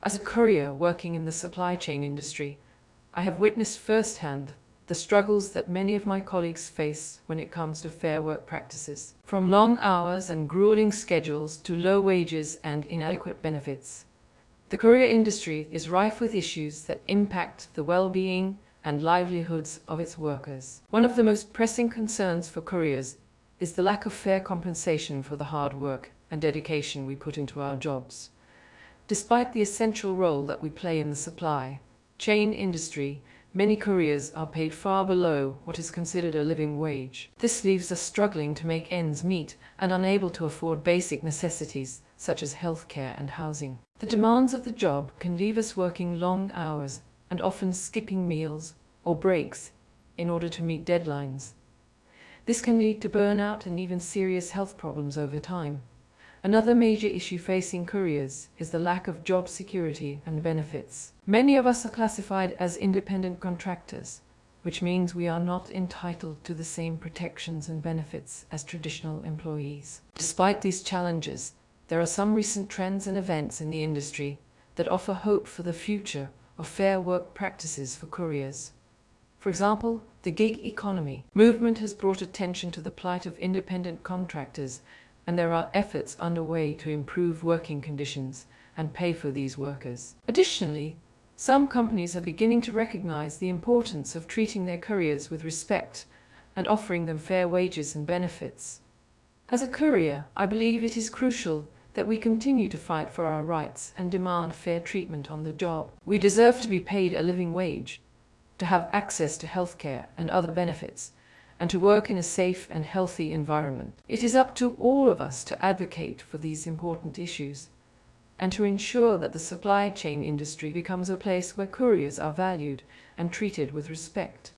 As a courier working in the supply chain industry, I have witnessed firsthand the struggles that many of my colleagues face when it comes to fair work practices. From long hours and grueling schedules to low wages and inadequate benefits, the courier industry is rife with issues that impact the well-being and livelihoods of its workers. One of the most pressing concerns for couriers is the lack of fair compensation for the hard work and dedication we put into our jobs. Despite the essential role that we play in the supply chain industry, many couriers are paid far below what is considered a living wage. This leaves us struggling to make ends meet and unable to afford basic necessities such as healthcare and housing. The demands of the job can leave us working long hours and often skipping meals or breaks in order to meet deadlines. This can lead to burnout and even serious health problems over time. Another major issue facing couriers is the lack of job security and benefits. Many of us are classified as independent contractors, which means we are not entitled to the same protections and benefits as traditional employees. Despite these challenges, there are some recent trends and events in the industry that offer hope for the future of fair work practices for couriers. For example, the gig economy movement has brought attention to the plight of independent contractors, and there are efforts underway to improve working conditions and pay for these workers. Additionally, some companies are beginning to recognize the importance of treating their couriers with respect and offering them fair wages and benefits. As a courier, I believe it is crucial that we continue to fight for our rights and demand fair treatment on the job. We deserve to be paid a living wage, to have access to healthcare and other benefits, and to work in a safe and healthy environment. It is up to all of us to advocate for these important issues and to ensure that the supply chain industry becomes a place where couriers are valued and treated with respect.